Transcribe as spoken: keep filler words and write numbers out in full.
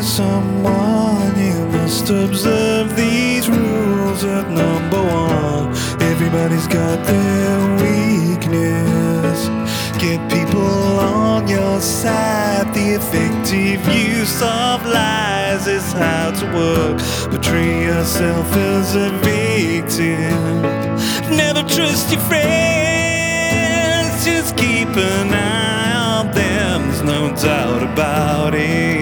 someone, you must observe these rules. At number one, everybody's got their weakness. Get people on your side. The effective use of lies is how to work. Portray yourself as a victim. Never trust your friends, just keep an eye on them. There's no doubt about it.